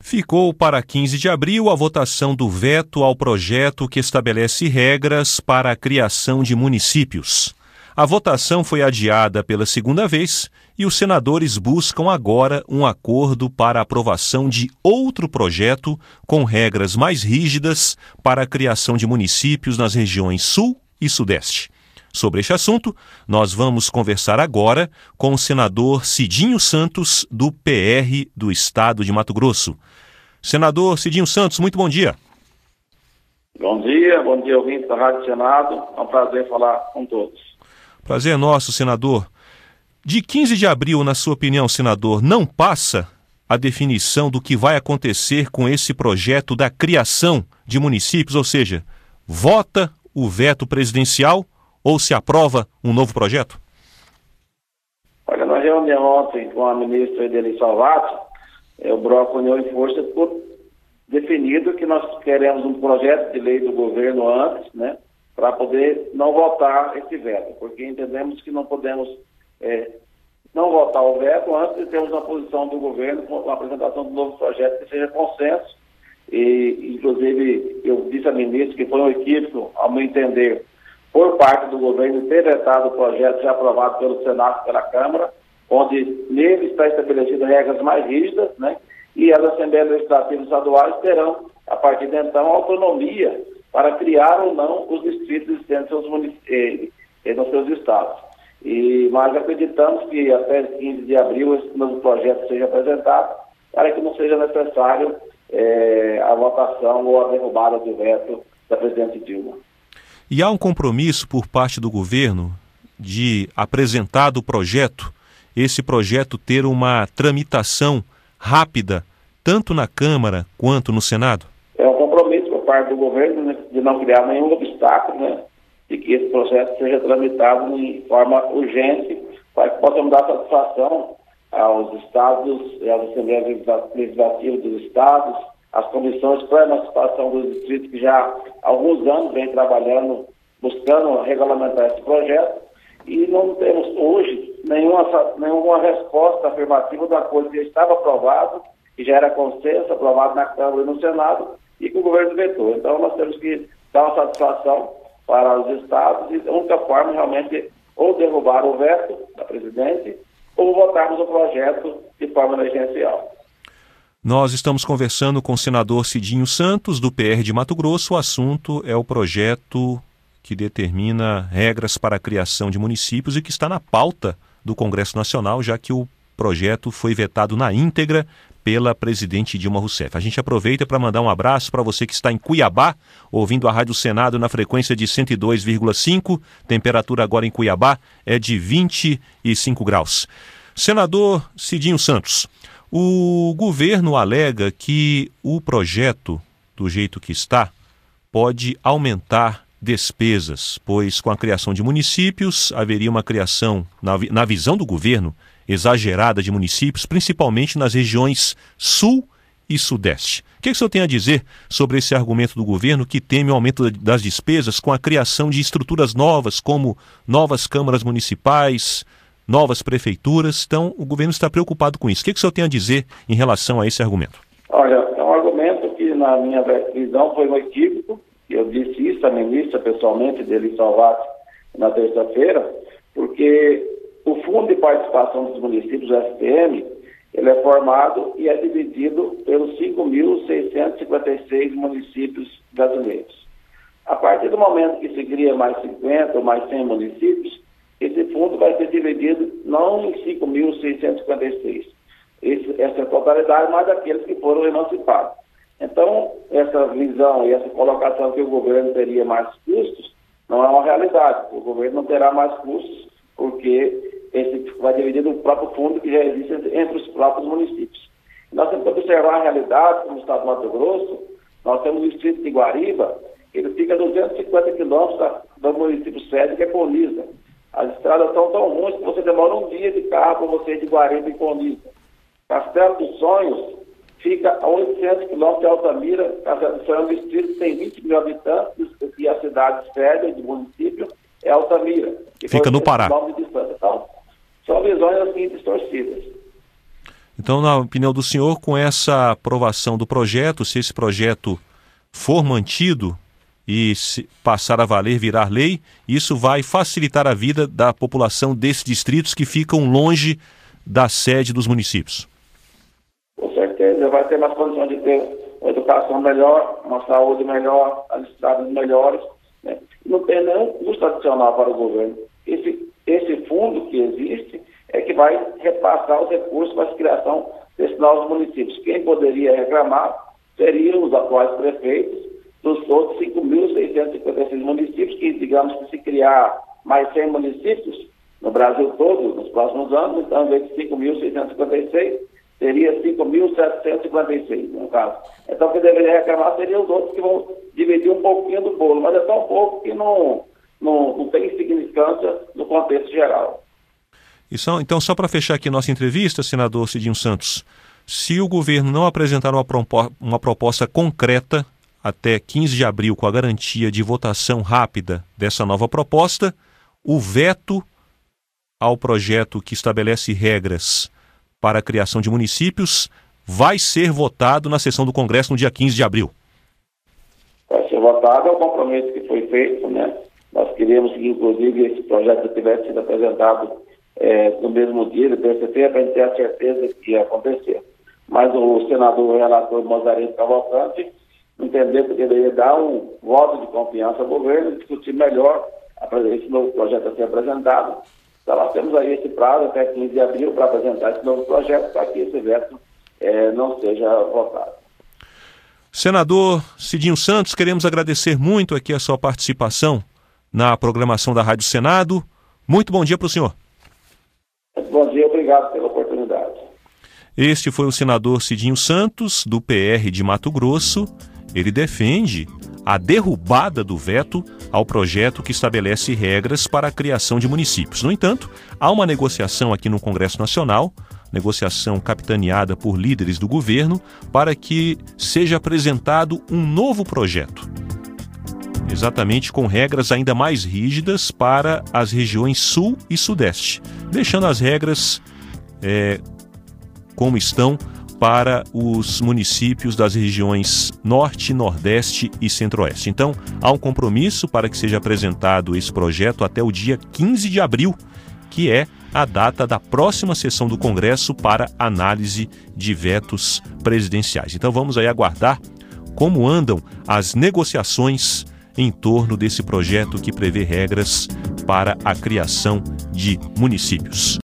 Ficou para 15 de abril a votação do veto ao projeto que estabelece regras para a criação de municípios. A votação foi adiada pela segunda vez e os senadores buscam agora um acordo para a aprovação de outro projeto com regras mais rígidas para a criação de municípios nas regiões Sul e Sudeste. Sobre este assunto, nós vamos conversar agora com o senador Cidinho Santos, do PR do Estado de Mato Grosso. Senador Cidinho Santos, muito bom dia. Bom dia, ouvinte da Rádio Senado. É um prazer falar com todos. Prazer é nosso, senador. De 15 de abril, na sua opinião, senador, não passa a definição do que vai acontecer com esse projeto da criação de municípios, ou seja, vota o veto presidencial ou se aprova um novo projeto? Olha, na reunião ontem com a ministra Ideli Salvato, o bloco União e Força ficou definido que nós queremos um projeto de lei do governo antes, né, para poder não votar esse veto, porque entendemos que não podemos não votar o veto antes de termos uma posição do governo com a apresentação do novo projeto que seja consenso. E, inclusive, eu disse à ministra que foi um equívoco, ao meu entender, por parte do governo ter vetado o projeto já aprovado pelo Senado e pela Câmara, onde nele está estabelecidas regras mais rígidas, né? E as Assembleias Legislativas Estaduais terão, a partir de então, autonomia para criar ou não os distritos existentes nos seus estados. Mas acreditamos que até 15 de abril esse novo projeto seja apresentado, para que não seja necessário a votação ou a derrubada do veto da presidente Dilma. E há um compromisso por parte do governo de, apresentado o projeto, esse projeto ter uma tramitação rápida, tanto na Câmara quanto no Senado? É um compromisso por parte do governo, né, de não criar nenhum obstáculo, né, de que esse projeto seja tramitado em forma urgente, para que possamos dar satisfação aos estados, às Assembleias Legislativas dos estados, às comissões para a emancipação dos distritos que já há alguns anos vem trabalhando, buscando regulamentar esse projeto, e não temos hoje nenhuma resposta afirmativa da coisa que estava aprovado, que já era consenso, aprovado na Câmara e no Senado, e que o governo vetou. Então nós temos que dar uma satisfação para os estados, e a única forma realmente ou derrubar o veto da presidente, ou votarmos o projeto de forma emergencial. Nós estamos conversando com o senador Cidinho Santos, do PR de Mato Grosso. O assunto é o projeto que determina regras para a criação de municípios e que está na pauta do Congresso Nacional, já que o projeto foi vetado na íntegra pela presidente Dilma Rousseff. A gente aproveita para mandar um abraço para você que está em Cuiabá, ouvindo a Rádio Senado na frequência de 102,5. Temperatura agora em Cuiabá é de 25 graus. Senador Cidinho Santos, o governo alega que o projeto, do jeito que está, pode aumentar despesas, pois com a criação de municípios haveria uma criação, na visão do governo, exagerada de municípios, principalmente nas regiões Sul e Sudeste. O que o senhor tem a dizer sobre esse argumento do governo que teme o aumento das despesas com a criação de estruturas novas, como novas câmaras municipais, novas prefeituras? Então, o governo está preocupado com isso. O que o senhor tem a dizer em relação a esse argumento? Olha, é um argumento que, na minha visão, foi um equívoco. Eu disse isso à ministra, pessoalmente, Ideli Salvato, na terça-feira, porque o Fundo de Participação dos Municípios, o FPM, ele é formado e é dividido pelos 5.656 municípios brasileiros. A partir do momento que se cria mais 50 ou mais 100 municípios, esse fundo vai ser dividido não em 5.656. Essa é a totalidade, mas aqueles que foram emancipados. Então, essa visão e essa colocação que o governo teria mais custos não é uma realidade. O governo não terá mais custos porque esse vai dividir no próprio fundo que já existe entre os próprios municípios. Nós temos que observar a realidade, como o Estado do Mato Grosso. Nós temos o distrito de Guariba, ele fica a 250 quilômetros do município sede, que é Colniza. As estradas são tão ruins que você demora um dia de carro para você ir de Guariba e Colniza. Castelo dos Sonhos fica a 800 quilômetros de Altamira. Castelo dos Sonhos é um distrito que tem 20 mil habitantes e a cidade sede do município é Altamira. Fica no Pará. Então, são visões assim distorcidas. Então, na opinião do senhor, com essa aprovação do projeto, se esse projeto for mantido e passar a valer, virar lei, isso vai facilitar a vida da população desses distritos que ficam longe da sede dos municípios. Com certeza, vai ter mais condições de ter uma educação melhor, uma saúde melhor, as estradas melhores, né? Não tem nenhum custo adicional para o governo. Esse fundo que existe é que vai repassar os recursos para a criação desses novos municípios. Quem poderia reclamar seriam os atuais prefeitos dos outros 5.656 municípios, que, digamos que se criar mais 100 municípios no Brasil todo, nos próximos anos, então, em vez de 5.656, seria 5.756, no caso. Então, quem deveria reclamar seriam os outros que vão dividir um pouquinho do bolo, mas é tão pouco que não tem significância no contexto geral. Então, só para fechar aqui nossa entrevista, senador Cidinho Santos, se o governo não apresentar uma proposta concreta até 15 de abril com a garantia de votação rápida dessa nova proposta, o veto ao projeto que estabelece regras para a criação de municípios vai ser votado na sessão do Congresso no dia 15 de abril. Vai ser votado, é o compromisso que foi feito, né? Nós queríamos que, inclusive, esse projeto tivesse sido apresentado no mesmo dia, de terça-feira, para a gente ter a certeza que ia acontecer. Mas o senador relator Mozareto Cavalcante entendeu que deveria dar um voto de confiança ao governo e discutir melhor esse novo projeto a ser apresentado. Então, nós temos aí esse prazo até 15 de abril para apresentar esse novo projeto, para que esse veto não seja votado. Senador Cidinho Santos, queremos agradecer muito aqui a sua participação na programação da Rádio Senado. Muito bom dia para o senhor. Bom dia, obrigado pela oportunidade. Este foi o senador Cidinho Santos, do PR de Mato Grosso. Ele defende a derrubada do veto ao projeto que estabelece regras para a criação de municípios. No entanto, há uma negociação aqui no Congresso Nacional, negociação capitaneada por líderes do governo, para que seja apresentado um novo projeto, exatamente com regras ainda mais rígidas para as regiões Sul e Sudeste, deixando as regras como estão para os municípios das regiões Norte, Nordeste e Centro-Oeste. Então, há um compromisso para que seja apresentado esse projeto até o dia 15 de abril, que é a data da próxima sessão do Congresso para análise de vetos presidenciais. Então, vamos aí aguardar como andam as negociações em torno desse projeto que prevê regras para a criação de municípios.